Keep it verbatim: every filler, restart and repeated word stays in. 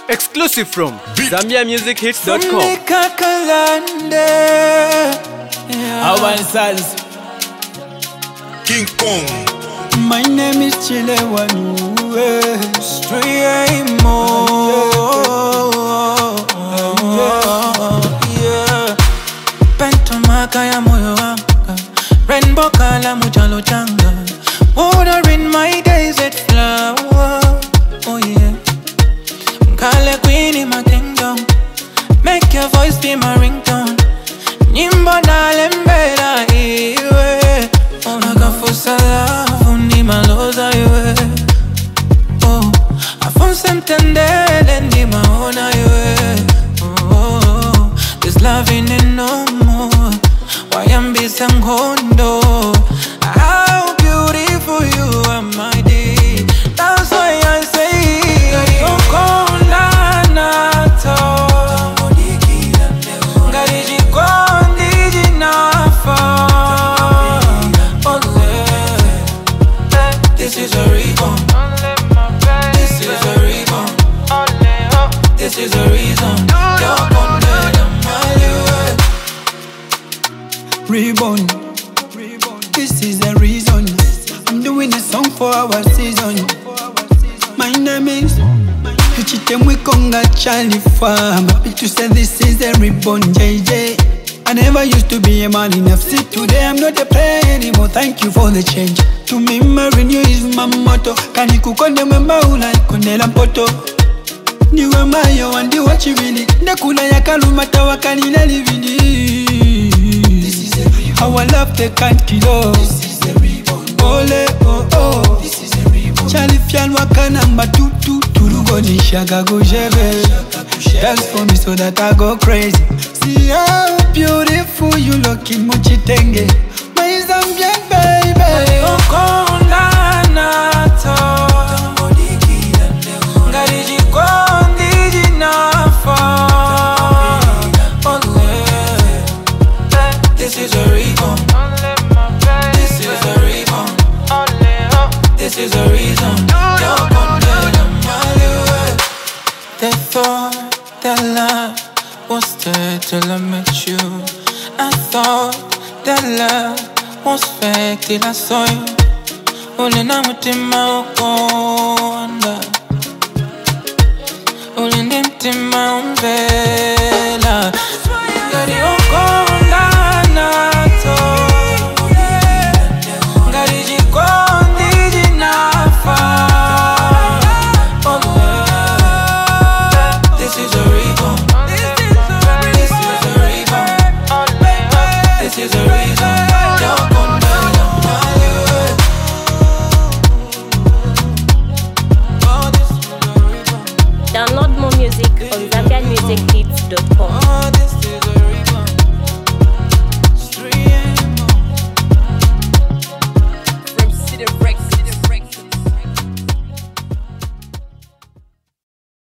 Exclusive from Zambia Music Hits dot com. Our sons. King Kong. My name is Chilewanu. Streamo. Pentomaka ya moyo wanga. Rainbow kala mujalo changa. Water in my days at flower. Oh yeah. Kale queen in my kingdom. Make your voice be my ringtone. Nyimbo na lembera iwe. Nakafusa love ni maloza iwe. Oh, afonse mtendele ndi maona iwe. Oh, this loving ain't no more. Wayambisa ngondo. How beautiful you are, my dear. That's why I say Yokonda nato. Ngari jikondi jinafa. This is a reborn. This is a reborn. This is a reason. Reborn. This is the reason. I'm doing a song for our season. My name is Hichitemwe Konga Charlie Farm. Happy to say this is a reborn J J. I never used to be a man enough. See today I'm not a player anymore. Thank you for the change. To me marrying you is my motto. Kani kukonde mwemba ula kondela mpoto. Niwe mayo wandi wachivili. Nekula ya kalumata wakani na livili. Our love they can't kill us. This is a reborn. Ole oh oh. This is a reborn. Charlie Fian wakana matutu turugo ni shaka kujebe. Dance for me so that I go crazy. See how beautiful you looking muchitenge. My Zambian baby. Yokonda nato. Ngari jikondi jinafa. This is a reborn. This is a reborn. This is a reason. They thought that love was dead till I met you. I thought that love was fake till I saw you. Only now mutima ukonda. Only mutima umbela. Ngari ukonda. Download more music on Zambia Music Hits dot com.